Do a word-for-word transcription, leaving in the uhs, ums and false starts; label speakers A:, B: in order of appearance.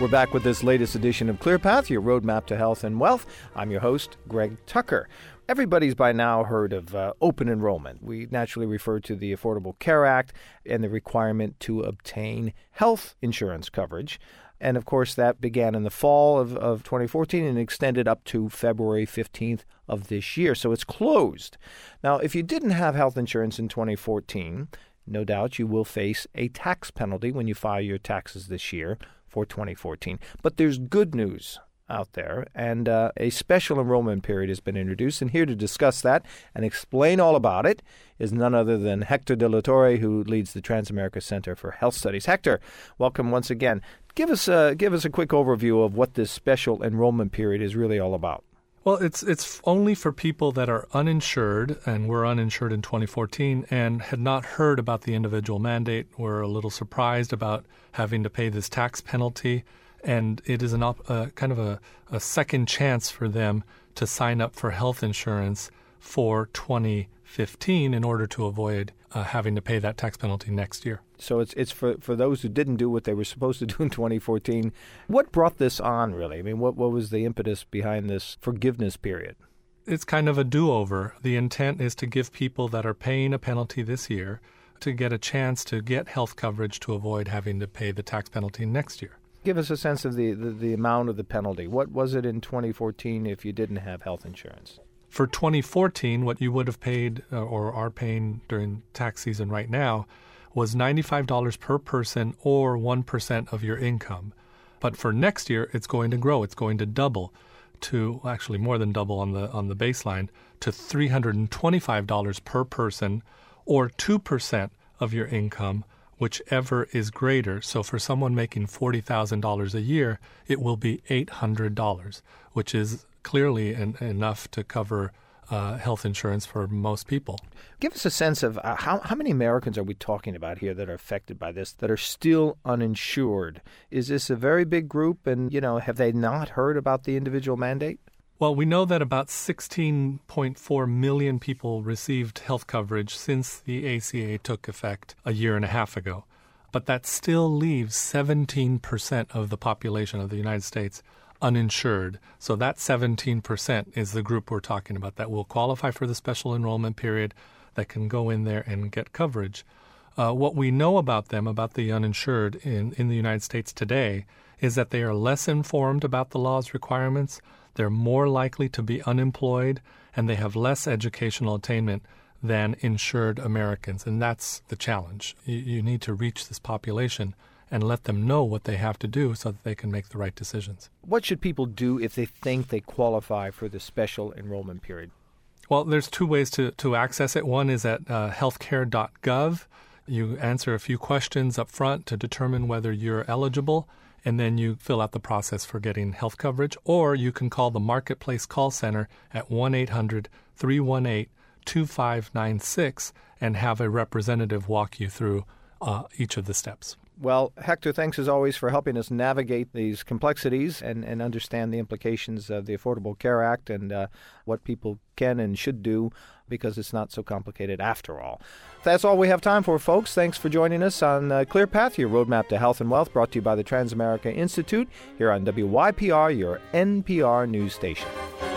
A: We're back with this latest edition of ClearPath, your roadmap to health and wealth. I'm your host, Greg Tucker. Everybody's by now heard of uh, open enrollment. We naturally refer to the Affordable Care Act and the requirement to obtain health insurance coverage. And, of course, that began in the fall of, of twenty fourteen and extended up to February fifteenth of this year. So it's closed. Now, if you didn't have health insurance in twenty fourteen, no doubt you will face a tax penalty when you file your taxes this year for twenty fourteen. But there's good news out there, and uh, a special enrollment period has been introduced. And here to discuss that and explain all about it is none other than Hector De La Torre, who leads the Transamerica Center for Health Studies. Hector, welcome once again. Give us a, give us a quick overview of what this special enrollment period is really all about.
B: Well, it's it's only for people that are uninsured, and were uninsured in twenty fourteen and had not heard about the individual mandate, were a little surprised about having to pay this tax penalty, and it is an op- uh, kind of a, a second chance for them to sign up for health insurance for twenty fifteen in order to avoid uh, having to pay that tax penalty next year.
A: So it's it's for, for those who didn't do what they were supposed to do in twenty fourteen. What brought this on, really? I mean, what, what was the impetus behind this forgiveness period?
B: It's kind of a do-over. The intent is to give people that are paying a penalty this year to get a chance to get health coverage to avoid having to pay the tax penalty next year.
A: Give us a sense of the, the, the amount of the penalty. What was it in twenty fourteen if you didn't have health insurance?
B: For twenty fourteen, what you would have paid uh, or are paying during tax season right now was ninety-five dollars per person or one percent of your income. But for next year, it's going to grow. It's going to double to, actually more than double on the on the baseline, to three hundred twenty-five dollars per person or two percent of your income, whichever is greater. So for someone making forty thousand dollars a year, it will be eight hundred dollars, which is clearly en- enough to cover uh, health insurance for most people.
A: Give us a sense of uh, how, how many Americans are we talking about here that are affected by this, that are still uninsured? Is this a very big group, and, you know, have they not heard about the individual mandate?
B: Well, we know that about sixteen point four million people received health coverage since the A C A took effect a year and a half ago. But that still leaves seventeen percent of the population of the United States uninsured. So that seventeen percent is the group we're talking about that will qualify for the special enrollment period, that can go in there and get coverage. Uh, what we know about them, about the uninsured in, in the United States today, is that they are less informed about the law's requirements, they're more likely to be unemployed, and they have less educational attainment than insured Americans. And that's the challenge. You, you need to reach this population and let them know what they have to do so that they can make the right decisions.
A: What should people do if they think they qualify for the special enrollment period?
B: Well, there's two ways to, to access it. One is at uh, healthcare dot gov. You answer a few questions up front to determine whether you're eligible, and then you fill out the process for getting health coverage. Or you can call the Marketplace call center at one eight hundred three one eight two five nine six and have a representative walk you through uh, each of the steps.
A: Well, Hector, thanks as always for helping us navigate these complexities and, and understand the implications of the Affordable Care Act and uh, what people can and should do, because it's not so complicated after all. That's all we have time for, folks. Thanks for joining us on uh, ClearPath, your roadmap to health and wealth, brought to you by the Transamerica Institute here on W Y P R, your N P R news station.